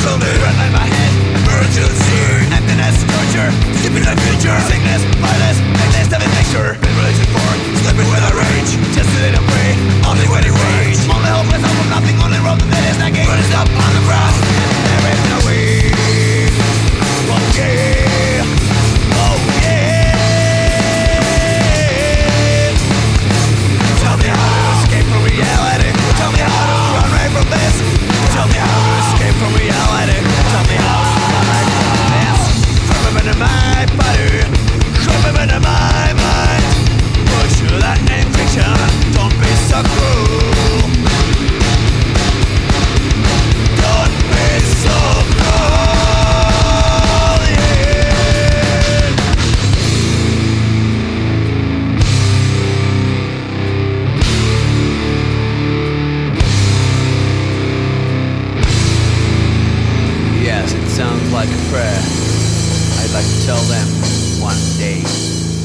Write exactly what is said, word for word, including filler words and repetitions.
told me, red light my head, burn to the sea. Emptiness, torture, sleeping in the future. Sickness, violence, madness, every picture. Been religion for, sleeping with a rage. Just a little free, only waiting wage. Only hopeless, hope of nothing, only road that is nagging. Burning up on the ground, there is no way. Oh yeah, oh yeah. Tell me how to escape from reality. Tell me how to run away from this. Tell me how to escape from reality. Tell me how to run away from this. From into my body, from into my mind. Push that name fiction. Don't be so cruel. Don't be so cruel, yeah. Yes, it sounds like a prayer. I'd like to tell them one day.